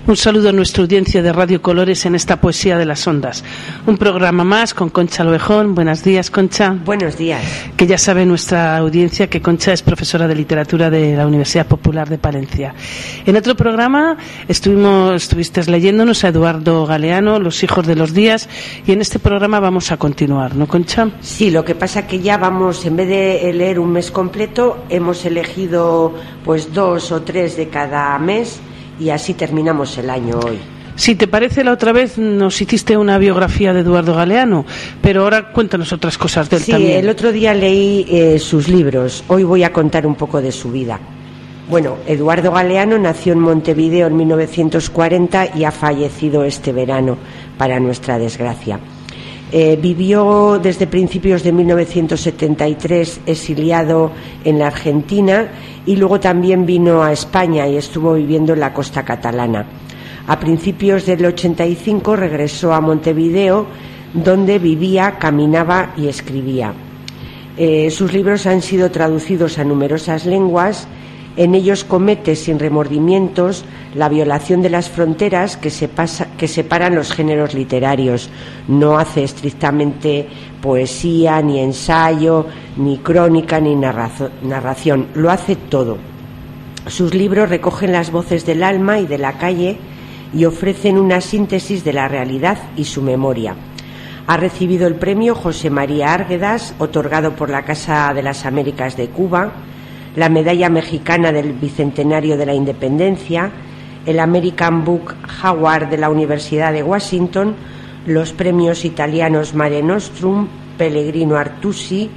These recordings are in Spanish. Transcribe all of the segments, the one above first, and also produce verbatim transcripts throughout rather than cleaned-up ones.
Un saludo a nuestra audiencia de Radio Colores en esta Poesía de las Ondas. Un programa más con Concha Loejón. Buenos días, Concha. Buenos días. Que ya sabe nuestra audiencia que Concha es profesora de literatura de la Universidad Popular de Palencia. En otro programa estuvimos, estuviste leyéndonos a Eduardo Galeano, Los hijos de los días, y en este programa vamos a continuar, ¿no, Concha? Sí, lo que pasa que ya vamos, en vez de leer un mes completo, hemos elegido pues dos o tres de cada mes, y así terminamos el año hoy. Si te parece, la otra vez nos hiciste una biografía de Eduardo Galeano, pero ahora cuéntanos otras cosas de él sí, también. Sí, el otro día leí eh, sus libros, hoy voy a contar un poco de su vida. Bueno, Eduardo Galeano nació en Montevideo en mil novecientos cuarenta y ha fallecido este verano, para nuestra desgracia. Eh, vivió desde principios de mil novecientos setenta y tres exiliado en la Argentina y luego también vino a España y estuvo viviendo en la costa catalana. A principios del ochenta y cinco regresó a Montevideo, donde vivía, caminaba y escribía. Eh, sus libros han sido traducidos a numerosas lenguas. En ellos comete sin remordimientos la violación de las fronteras que, se pasa, que separan los géneros literarios. No hace estrictamente poesía, ni ensayo, ni crónica, ni narrazo, narración. Lo hace todo. Sus libros recogen las voces del alma y de la calle y ofrecen una síntesis de la realidad y su memoria. Ha recibido el premio José María Árguedas, otorgado por la Casa de las Américas de Cuba, la medalla mexicana del Bicentenario de la Independencia, el American Book Award de la Universidad de Washington, los premios italianos Mare Nostrum, Pellegrino Artusi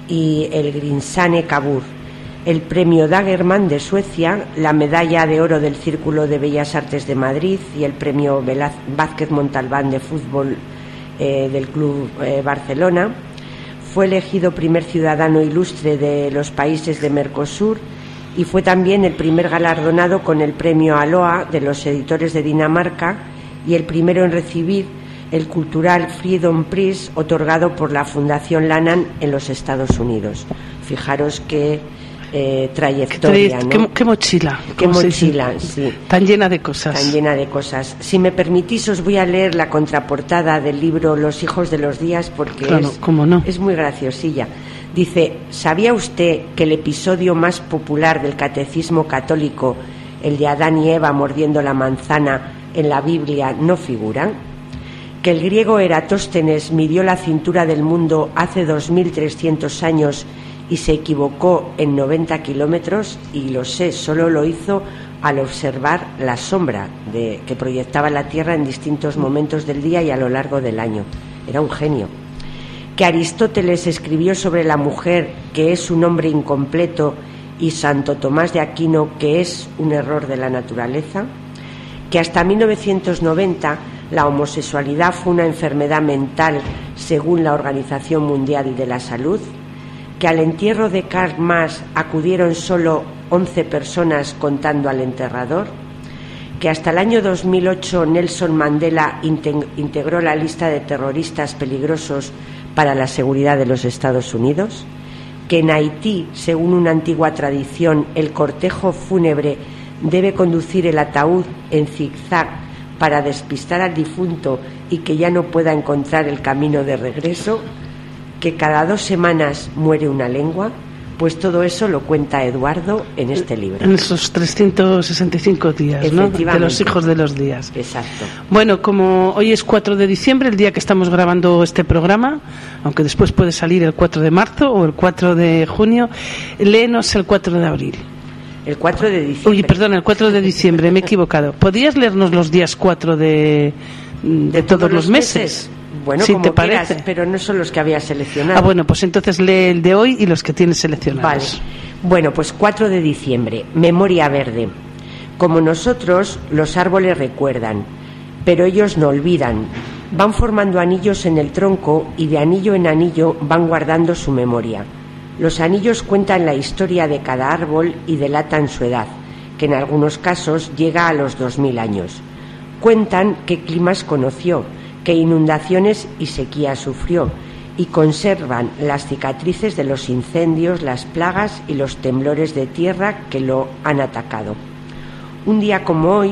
y el Grinzane Cavour, el premio Dagerman de Suecia, la medalla de oro del Círculo de Bellas Artes de Madrid y el premio Vázquez Montalbán de fútbol eh, del Club eh, Barcelona. Fue elegido primer ciudadano ilustre de los países de Mercosur y fue también el primer galardonado con el premio Aloha de los editores de Dinamarca y el primero en recibir el Cultural Freedom Prize otorgado por la Fundación Lannan en los Estados Unidos. Fijaros qué eh, trayectoria, ¿Qué, ¿no? qué, qué mochila. Qué mochila, sí. Tan llena de cosas. Tan llena de cosas. Si me permitís, os voy a leer la contraportada del libro Los hijos de los días porque claro, es, cómo no. es muy graciosilla. Dice: ¿sabía usted que el episodio más popular del catecismo católico, el de Adán y Eva mordiendo la manzana, en la Biblia no figura? ¿Que el griego Eratóstenes midió la cintura del mundo hace dos mil trescientos años y se equivocó en noventa kilómetros? Y lo sé, solo lo hizo al observar la sombra de, que proyectaba la Tierra en distintos momentos del día y a lo largo del año. Era un genio. Que Aristóteles escribió sobre la mujer que es un hombre incompleto y Santo Tomás de Aquino que es un error de la naturaleza. Que hasta mil novecientos noventa la homosexualidad fue una enfermedad mental según la Organización Mundial de la Salud. Que al entierro de Karl Marx acudieron solo once personas contando al enterrador, que hasta el año dos mil ocho Nelson Mandela integró la lista de terroristas peligrosos para la seguridad de los Estados Unidos, que en Haití, según una antigua tradición, el cortejo fúnebre debe conducir el ataúd en zigzag para despistar al difunto y que ya no pueda encontrar el camino de regreso, que cada dos semanas muere una lengua. Pues todo eso lo cuenta Eduardo en este libro. En esos trescientos sesenta y cinco días, ¿no? De los hijos de los días. Exacto. Bueno, como hoy es cuatro de diciembre, el día que estamos grabando este programa, aunque después puede salir el cuatro de marzo o el cuatro de junio, léenos el cuatro de abril. El cuatro de diciembre. Uy, perdón, el cuatro de diciembre, me he equivocado. ¿Podrías leernos los días cuatro de, de, de todos, todos los meses? meses? Bueno, si como te quieras, parece. Pero no son los que había seleccionado. Ah, bueno, pues entonces lee el de hoy y los que tienes seleccionados. Vale. Bueno, pues cuatro de diciembre, Memoria Verde. Como nosotros, los árboles recuerdan, pero ellos no olvidan. Van formando anillos en el tronco y de anillo en anillo van guardando su memoria. Los anillos cuentan la historia de cada árbol y delatan su edad, que en algunos casos llega a los dos mil años. Cuentan qué climas conoció, qué inundaciones y sequías sufrió, y conservan las cicatrices de los incendios, las plagas y los temblores de tierra que lo han atacado. Un día como hoy,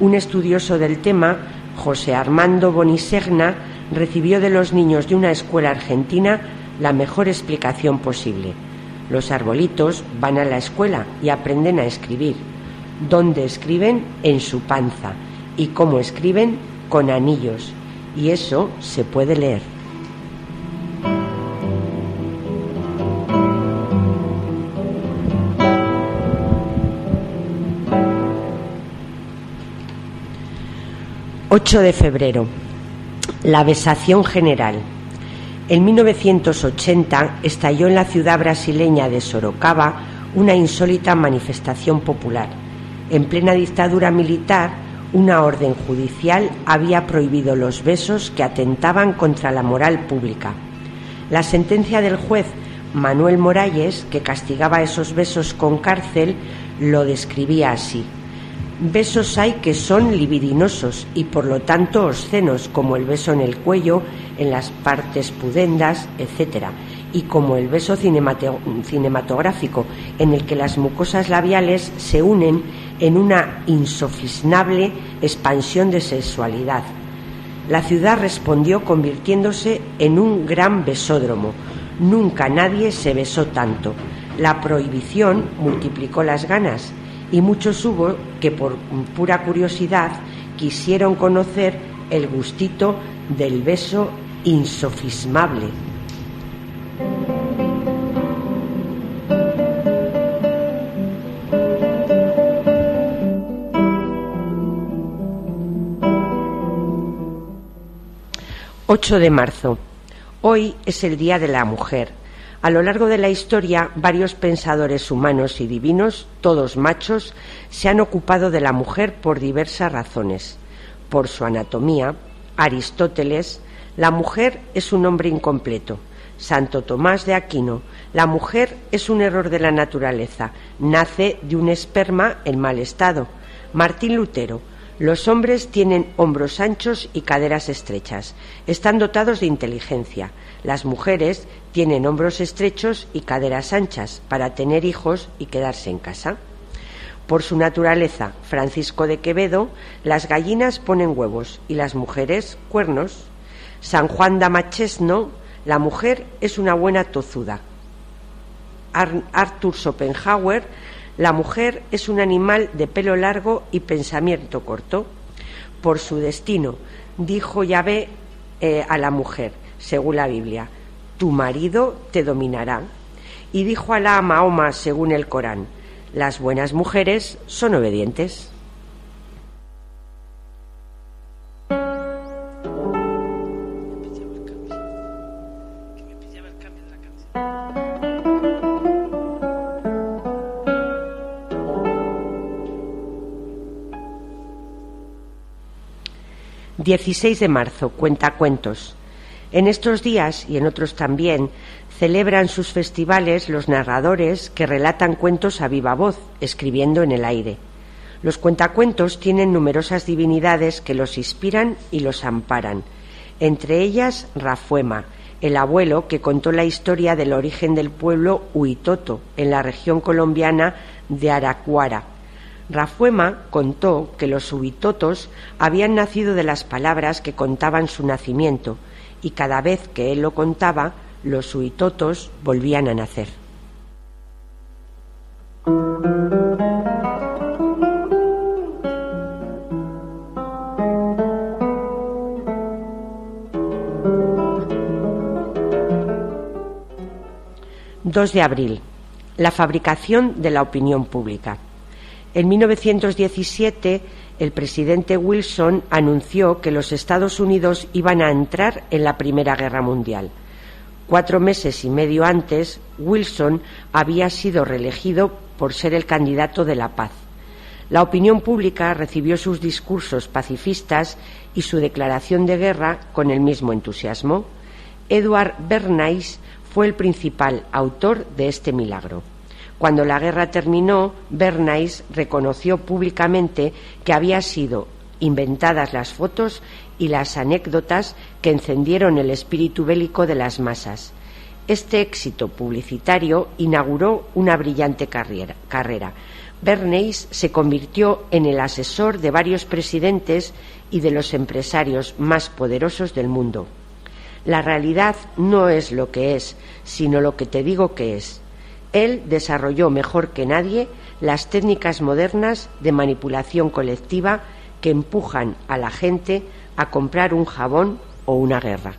Un estudioso del tema, José Armando Bonisegna, recibió de los niños de una escuela argentina la mejor explicación posible. Los arbolitos van a la escuela y aprenden a escribir. ¿Dónde escriben? En su panza. ¿Y cómo escriben? Con anillos. Y eso se puede leer. ocho de febrero. La vesación general. En mil novecientos ochenta estalló en la ciudad brasileña de Sorocaba una insólita manifestación popular. En plena dictadura militar, una orden judicial había prohibido los besos que atentaban contra la moral pública. La sentencia del juez Manuel Morales, que castigaba esos besos con cárcel, lo describía así: besos hay que son libidinosos y por lo tanto obscenos, como el beso en el cuello, en las partes pudendas, etcétera, y como el beso cinematográfico, en el que las mucosas labiales se unen en una insofismable expansión de sexualidad. La ciudad respondió convirtiéndose en un gran besódromo. Nunca nadie se besó tanto. La prohibición multiplicó las ganas y muchos hubo que por pura curiosidad quisieron conocer el gustito del beso insofismable. ocho de marzo. Hoy es el Día de la Mujer. A lo largo de la historia, varios pensadores humanos y divinos, todos machos, se han ocupado de la mujer por diversas razones. Por su anatomía, Aristóteles, la mujer es un hombre incompleto. Santo Tomás de Aquino, la mujer es un error de la naturaleza, nace de un esperma en mal estado. Martín Lutero, los hombres tienen hombros anchos y caderas estrechas, están dotados de inteligencia. Las mujeres tienen hombros estrechos y caderas anchas para tener hijos y quedarse en casa. Por su naturaleza, Francisco de Quevedo, las gallinas ponen huevos y las mujeres cuernos. San Juan Damasceno, la mujer es una buena tozuda. Ar- Arthur Schopenhauer, la mujer es un animal de pelo largo y pensamiento corto. Por su destino, dijo Yahvé eh, a la mujer, según la Biblia: tu marido te dominará. Y dijo Alá a Mahoma, según el Corán: las buenas mujeres son obedientes. dieciséis de marzo, cuentacuentos. En estos días, y en otros también, celebran sus festivales los narradores que relatan cuentos a viva voz, escribiendo en el aire. Los cuentacuentos tienen numerosas divinidades que los inspiran y los amparan. Entre ellas, Rafuema, el abuelo que contó la historia del origen del pueblo Huitoto, en la región colombiana de Araraquara. Rafuema contó que los huitotos habían nacido de las palabras que contaban su nacimiento, y cada vez que él lo contaba, los huitotos volvían a nacer. dos de abril. La fabricación de la opinión pública. En mil novecientos diecisiete, el presidente Wilson anunció que los Estados Unidos iban a entrar en la Primera Guerra Mundial. Cuatro meses y medio antes, Wilson había sido reelegido por ser el candidato de la paz. La opinión pública recibió sus discursos pacifistas y su declaración de guerra con el mismo entusiasmo. Edward Bernays fue el principal autor de este milagro. Cuando la guerra terminó, Bernays reconoció públicamente que había sido inventadas las fotos y las anécdotas que encendieron el espíritu bélico de las masas. Este éxito publicitario inauguró una brillante carrera, carrera. Bernays se convirtió en el asesor de varios presidentes y de los empresarios más poderosos del mundo. La realidad no es lo que es, sino lo que te digo que es. Él desarrolló mejor que nadie las técnicas modernas de manipulación colectiva que empujan a la gente a comprar un jabón o una guerra.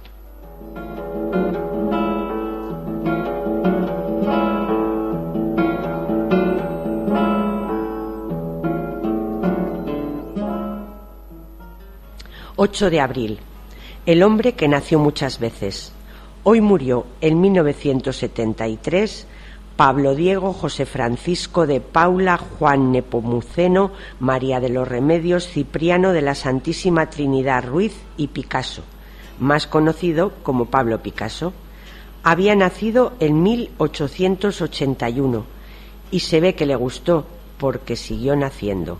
ocho de abril. El hombre que nació muchas veces. Hoy murió en mil novecientos setenta y tres Pablo Diego José Francisco de Paula Juan Nepomuceno María de los Remedios Cipriano de la Santísima Trinidad Ruiz y Picasso, más conocido como Pablo Picasso. Había nacido en mil ochocientos ochenta y uno y se ve que le gustó porque siguió naciendo.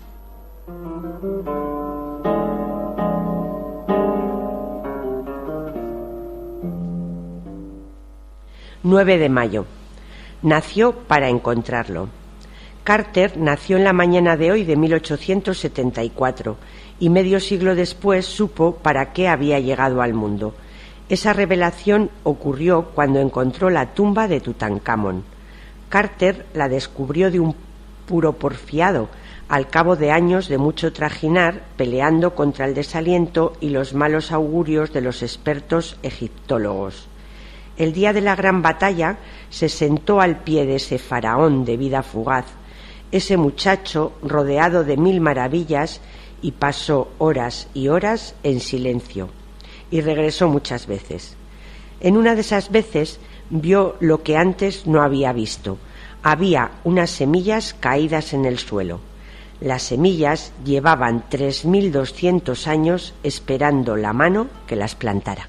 nueve de mayo. Nació para encontrarlo. Carter nació en la mañana de hoy de mil ochocientos setenta y cuatro y medio siglo después supo para qué había llegado al mundo. Esa revelación ocurrió cuando encontró la tumba de Tutankamón. Carter la descubrió de un puro porfiado, al cabo de años de mucho trajinar, peleando contra el desaliento y los malos augurios de los expertos egiptólogos. El día de la gran batalla se sentó al pie de ese faraón de vida fugaz, ese muchacho rodeado de mil maravillas, y pasó horas y horas en silencio, y regresó muchas veces. En una de esas veces vio lo que antes no había visto. Había unas semillas caídas en el suelo. Las semillas llevaban tres mil doscientos años esperando la mano que las plantara.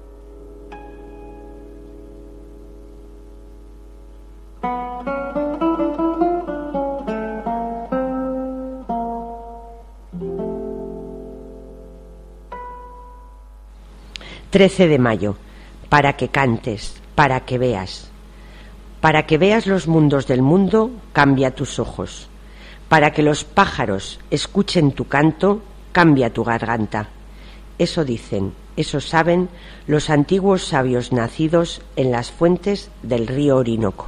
trece de mayo. Para que cantes, para que veas. Para que veas los mundos del mundo, cambia tus ojos. Para que los pájaros escuchen tu canto, cambia tu garganta. Eso dicen, eso saben los antiguos sabios nacidos en las fuentes del río Orinoco.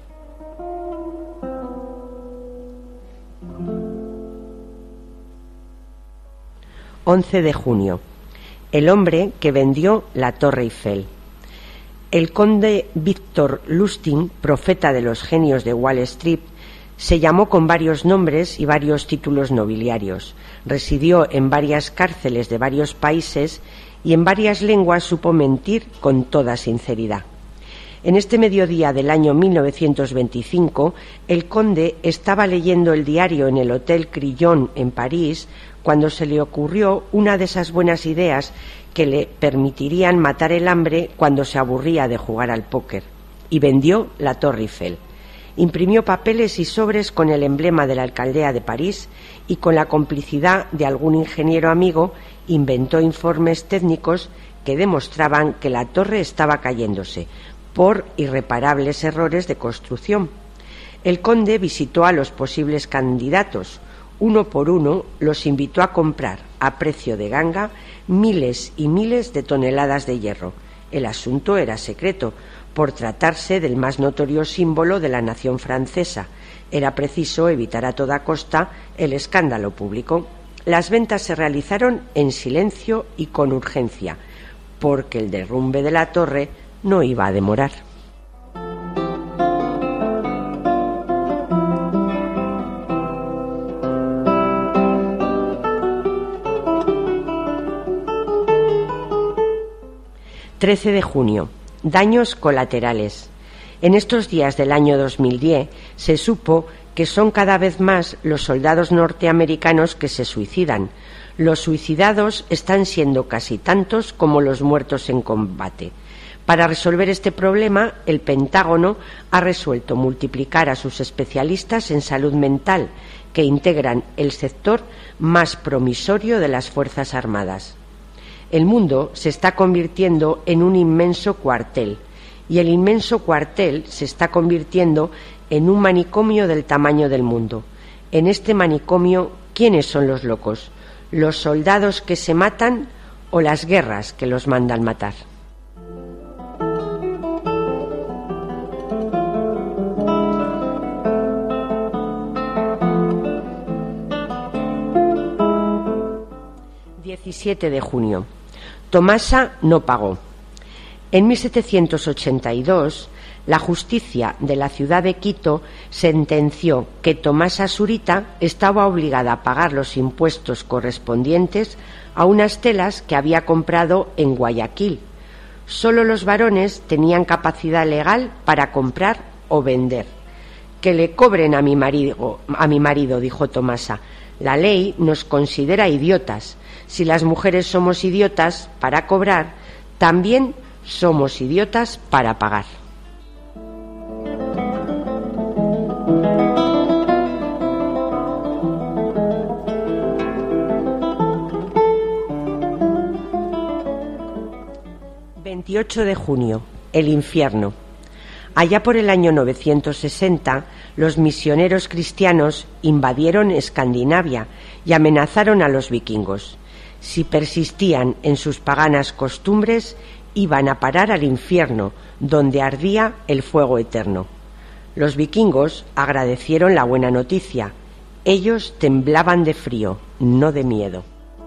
once de junio. El hombre que vendió la Torre Eiffel. El conde Victor Lustig, profeta de los genios de Wall Street, se llamó con varios nombres y varios títulos nobiliarios. Residió en varias cárceles de varios países y en varias lenguas supo mentir con toda sinceridad. En este mediodía del año mil novecientos veinticinco, el conde estaba leyendo el diario en el Hotel Crillon en París cuando se le ocurrió una de esas buenas ideas que le permitirían matar el hambre cuando se aburría de jugar al póker, y vendió la Torre Eiffel. Imprimió papeles y sobres con el emblema de la alcaldía de París y, con la complicidad de algún ingeniero amigo, inventó informes técnicos que demostraban que la torre estaba cayéndose por irreparables errores de construcción. El conde visitó a los posibles candidatos. Uno por uno los invitó a comprar a precio de ganga miles y miles de toneladas de hierro. El asunto era secreto, por tratarse del más notorio símbolo de la nación francesa. Era preciso evitar a toda costa el escándalo público. Las ventas se realizaron en silencio y con urgencia, porque el derrumbe de la torre no iba a demorar. trece de junio. Daños colaterales. En estos días del año dos mil diez se supo que son cada vez más los soldados norteamericanos que se suicidan. Los suicidados están siendo casi tantos como los muertos en combate. Para resolver este problema, el Pentágono ha resuelto multiplicar a sus especialistas en salud mental, que integran el sector más promisorio de las Fuerzas Armadas. El mundo se está convirtiendo en un inmenso cuartel y el inmenso cuartel se está convirtiendo en un manicomio del tamaño del mundo. En este manicomio, ¿quiénes son los locos? ¿Los soldados que se matan o las guerras que los mandan matar? diecisiete de junio. Tomasa no pagó. En mil setecientos ochenta y dos, la justicia de la ciudad de Quito sentenció que Tomasa Zurita estaba obligada a pagar los impuestos correspondientes a unas telas que había comprado en Guayaquil. Solo los varones tenían capacidad legal para comprar o vender. Que le cobren a mi marido, a mi marido, dijo Tomasa. La ley nos considera idiotas. Si las mujeres somos idiotas para cobrar, también somos idiotas para pagar. veintiocho de junio. El infierno. Allá por el año novecientos sesenta, los misioneros cristianos invadieron Escandinavia y amenazaron a los vikingos. Si persistían en sus paganas costumbres, iban a parar al infierno, donde ardía el fuego eterno. Los vikingos agradecieron la buena noticia. Ellos temblaban de frío, no de miedo.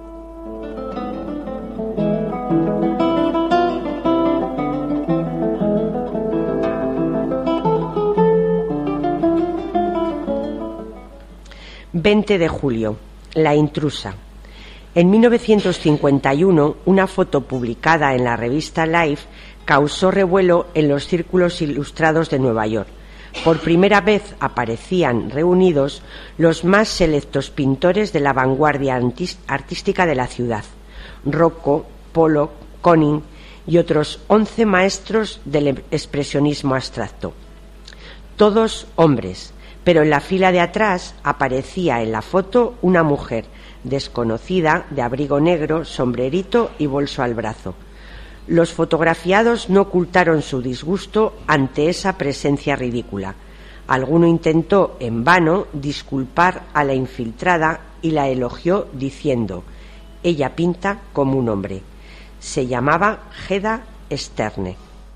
veinte de julio. La intrusa. En mil novecientos cincuenta y uno, una foto publicada en la revista Life causó revuelo en los círculos ilustrados de Nueva York. Por primera vez aparecían reunidos los más selectos pintores de la vanguardia artística de la ciudad: Rocco, Pollock, Koning y otros once maestros del expresionismo abstracto. Todos hombres, pero en la fila de atrás aparecía en la foto una mujer desconocida, de abrigo negro, sombrerito y bolso al brazo. Los fotografiados no ocultaron su disgusto ante esa presencia ridícula. Alguno intentó en vano disculpar a la infiltrada y la elogió diciendo: ella pinta como un hombre. Se llamaba Hedda Sterne.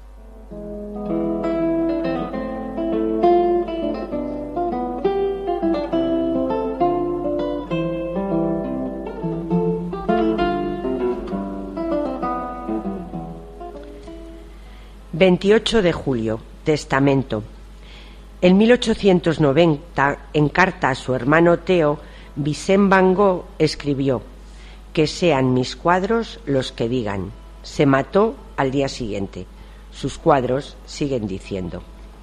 veintiocho de julio. Testamento. En mil ochocientos noventa, en carta a su hermano Theo, Vicent Van Gogh escribió: que sean mis cuadros los que digan. Se mató al día siguiente. Sus cuadros siguen diciendo.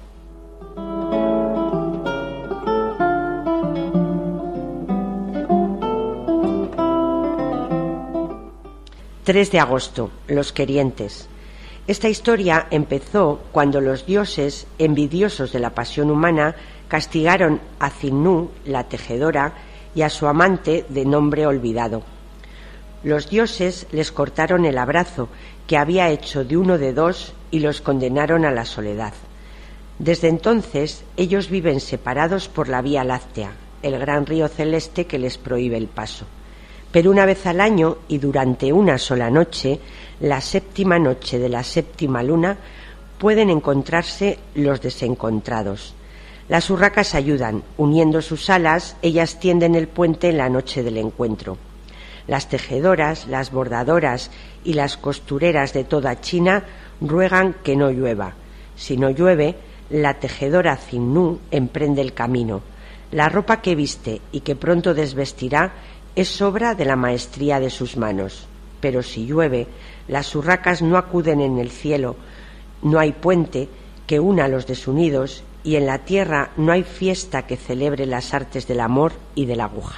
tres de agosto. Los querientes. Esta historia empezó cuando los dioses, envidiosos de la pasión humana, castigaron a Zinú, la tejedora, y a su amante de nombre olvidado. Los dioses les cortaron el abrazo que había hecho de uno de dos y los condenaron a la soledad. Desde entonces ellos viven separados por la Vía Láctea, el gran río celeste que les prohíbe el paso. Pero una vez al año y durante una sola noche, la séptima noche de la séptima luna, pueden encontrarse los desencontrados. Las urracas ayudan, uniendo sus alas, ellas tienden el puente en la noche del encuentro. Las tejedoras, las bordadoras y las costureras de toda China ruegan que no llueva. Si no llueve, la tejedora Zinú emprende el camino. La ropa que viste y que pronto desvestirá es obra de la maestría de sus manos. Pero si llueve, las urracas no acuden en el cielo, no hay puente que una a los desunidos, y en la tierra no hay fiesta que celebre las artes del amor y de la aguja.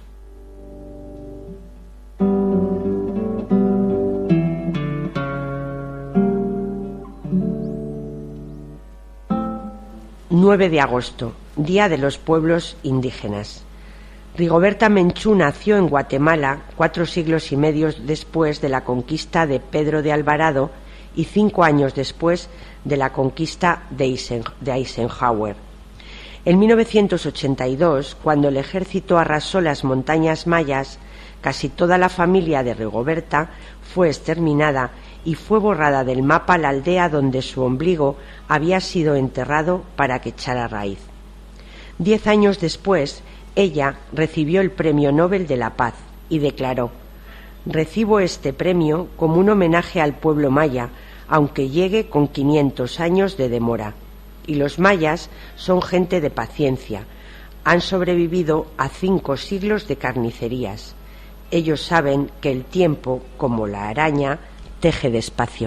nueve de agosto, Día de los Pueblos Indígenas. Rigoberta Menchú nació en Guatemala cuatro siglos y medio después de la conquista de Pedro de Alvarado y cinco años después de la conquista de Eisenhower. En mil novecientos ochenta y dos, cuando el ejército arrasó las montañas mayas, casi toda la familia de Rigoberta fue exterminada y fue borrada del mapa la aldea donde su ombligo había sido enterrado para que echara raíz. Diez años después, ella recibió el Premio Nobel de la Paz y declaró: «Recibo este premio como un homenaje al pueblo maya, aunque llegue con quinientos años de demora. Y los mayas son gente de paciencia. Han sobrevivido a cinco siglos de carnicerías. Ellos saben que el tiempo, como la araña, teje despacio».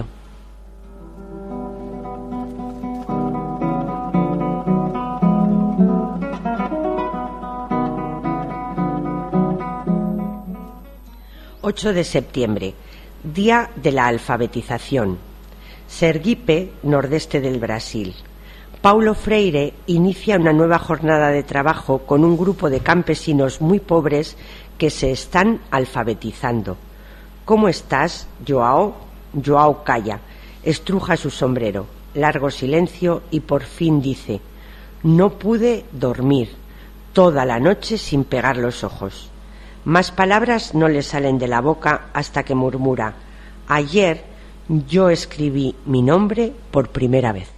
ocho de septiembre, Día de la Alfabetización. Sergipe, nordeste del Brasil. Paulo Freire inicia una nueva jornada de trabajo con un grupo de campesinos muy pobres que se están alfabetizando. «¿Cómo estás, Joao?» Joao calla, estruja su sombrero, largo silencio y por fin dice: «No pude dormir toda la noche sin pegar los ojos». Más palabras no le salen de la boca hasta que murmura: «Ayer yo escribí mi nombre por primera vez».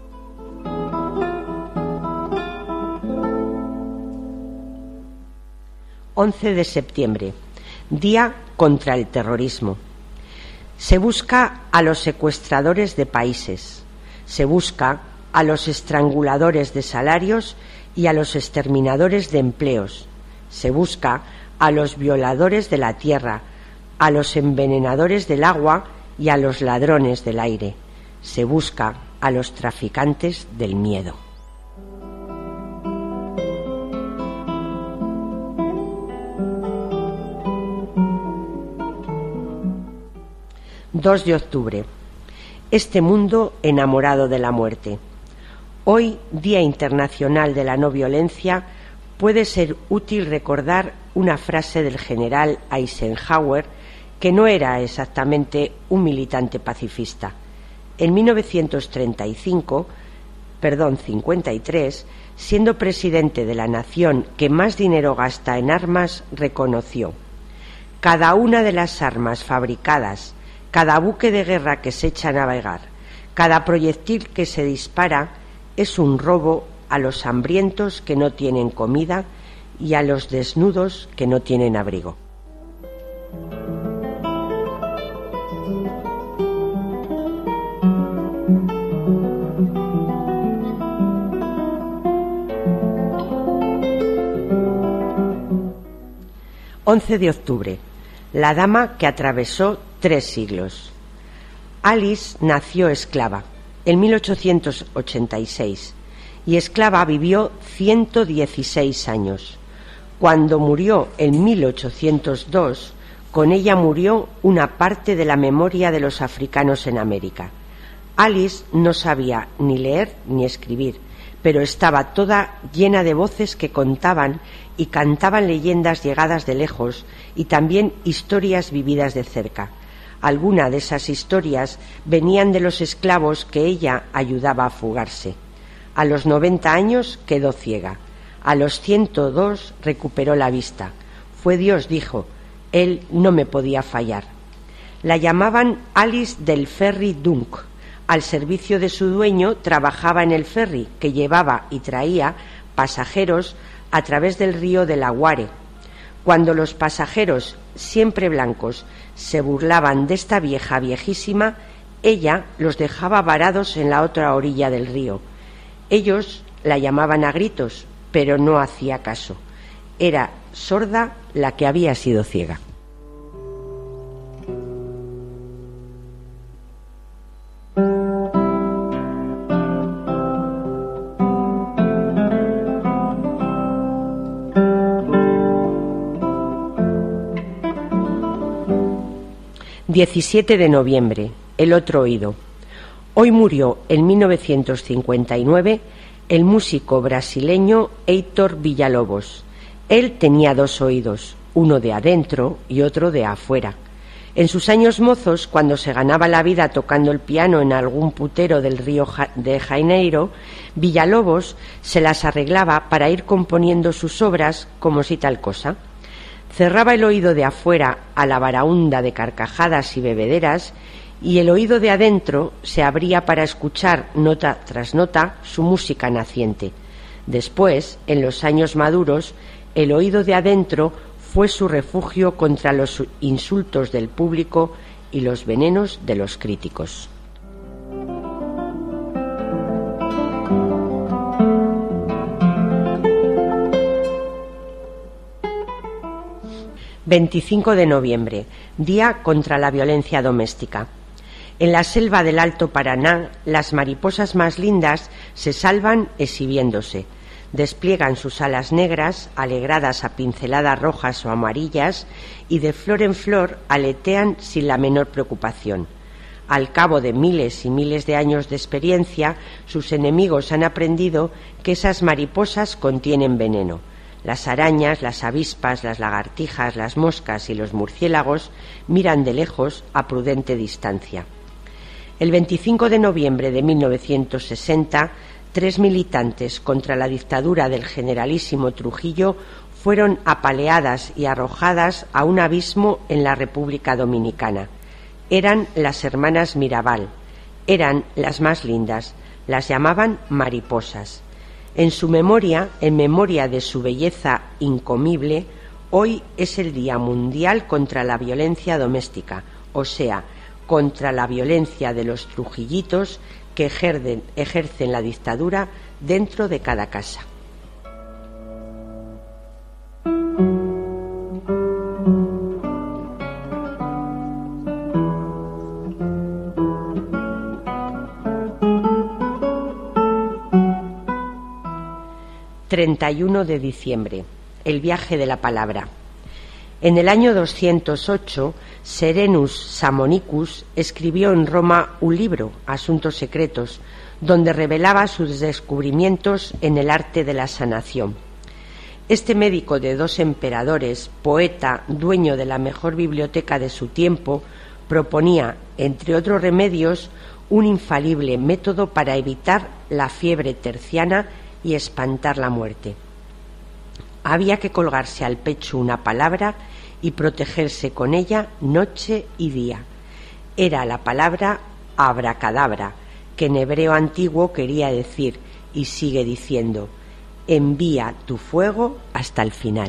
once de septiembre, Día contra el terrorismo. Se busca a los secuestradores de países, se busca a los estranguladores de salarios y a los exterminadores de empleos, se busca a los violadores de la tierra, a los envenenadores del agua y a los ladrones del aire. Se busca a los traficantes del miedo. dos de octubre. Este mundo enamorado de la muerte. Hoy, Día Internacional de la No Violencia, puede ser útil recordar una frase del general Eisenhower, que no era exactamente un militante pacifista. En mil novecientos treinta y cinco, perdón, cincuenta y tres, siendo presidente de la nación que más dinero gasta en armas, reconoció: «Cada una de las armas fabricadas, cada buque de guerra que se echa a navegar, cada proyectil que se dispara es un robo a los hambrientos que no tienen comida y a los desnudos que no tienen abrigo». once de octubre. La dama que atravesó tres siglos. Alice nació esclava en mil ochocientos ochenta y seis y esclava vivió ciento dieciséis años. Cuando murió en mil ochocientos dos, con ella murió una parte de la memoria de los africanos en América. Alice no sabía ni leer ni escribir, pero estaba toda llena de voces que contaban y cantaban leyendas llegadas de lejos y también historias vividas de cerca. Algunas de esas historias venían de los esclavos que ella ayudaba a fugarse. A los noventa años quedó ciega. A los ciento dos recuperó la vista. Fue Dios, dijo, él no me podía fallar. La llamaban Alice del Ferry Dunk. Al servicio de su dueño trabajaba en el ferry que llevaba y traía pasajeros a través del río de la Guare. Cuando los pasajeros, siempre blancos, se burlaban de esta vieja viejísima, ella los dejaba varados en la otra orilla del río. Ellos la llamaban a gritos, pero no hacía caso. Era sorda la que había sido ciega. diecisiete de noviembre, el otro oído. Hoy murió en mil novecientos cincuenta y nueve el músico brasileño Heitor Villa-Lobos. Él tenía dos oídos, uno de adentro y otro de afuera. En sus años mozos, cuando se ganaba la vida tocando el piano en algún putero del Río de Janeiro, Villalobos se las arreglaba para ir componiendo sus obras como si tal cosa. Cerraba el oído de afuera a la baraúnda de carcajadas y bebederas, y el oído de adentro se abría para escuchar nota tras nota su música naciente. Después, en los años maduros, el oído de adentro fue su refugio contra los insultos del público y los venenos de los críticos. veinticinco de noviembre, Día contra la Violencia Doméstica. En la selva del Alto Paraná, las mariposas más lindas se salvan exhibiéndose. Despliegan sus alas negras, alegradas a pinceladas rojas o amarillas, y de flor en flor aletean sin la menor preocupación. Al cabo de miles y miles de años de experiencia, sus enemigos han aprendido que esas mariposas contienen veneno. Las arañas, las avispas, las lagartijas, las moscas y los murciélagos miran de lejos a prudente distancia. El veinticinco de noviembre de mil novecientos sesenta, tres militantes contra la dictadura del generalísimo Trujillo fueron apaleadas y arrojadas a un abismo en la República Dominicana. Eran las hermanas Mirabal, eran las más lindas, las llamaban mariposas. En su memoria, en memoria de su belleza incomible, hoy es el Día Mundial contra la Violencia Doméstica, o sea, contra la violencia de los trujillitos que ejercen, ejercen la dictadura dentro de cada casa. treinta y uno de diciembre, el viaje de la palabra. En el año doscientos ocho, Serenus Samonicus escribió en Roma un libro, Asuntos Secretos, donde revelaba sus descubrimientos en el arte de la sanación. Este médico de dos emperadores, poeta, dueño de la mejor biblioteca de su tiempo, proponía, entre otros remedios, un infalible método para evitar la fiebre terciana y espantar la muerte. Había que colgarse al pecho una palabra y protegerse con ella noche y día. Era la palabra abracadabra, que en hebreo antiguo quería decir, y sigue diciendo, envía tu fuego hasta el final.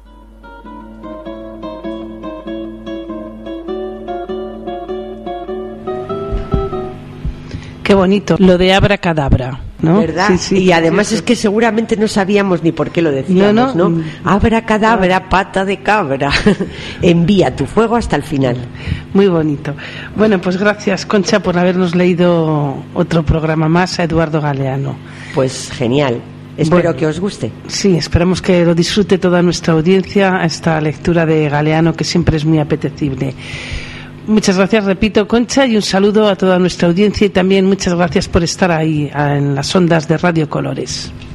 Qué bonito, lo de abracadabra, ¿no? ¿Verdad? Sí, sí, y además sí, es que seguramente no sabíamos ni por qué lo decíamos, ¿no? ¿no? Abracadabra, pata de cabra, envía tu fuego hasta el final. Muy bonito. Bueno, pues gracias, Concha, por habernos leído otro programa más a Eduardo Galeano. Pues genial. Espero bueno, que os guste. Sí, esperamos que lo disfrute toda nuestra audiencia, esta lectura de Galeano, que siempre es muy apetecible. Muchas gracias, repito, Concha, y un saludo a toda nuestra audiencia, y también muchas gracias por estar ahí en las ondas de Radio Colores.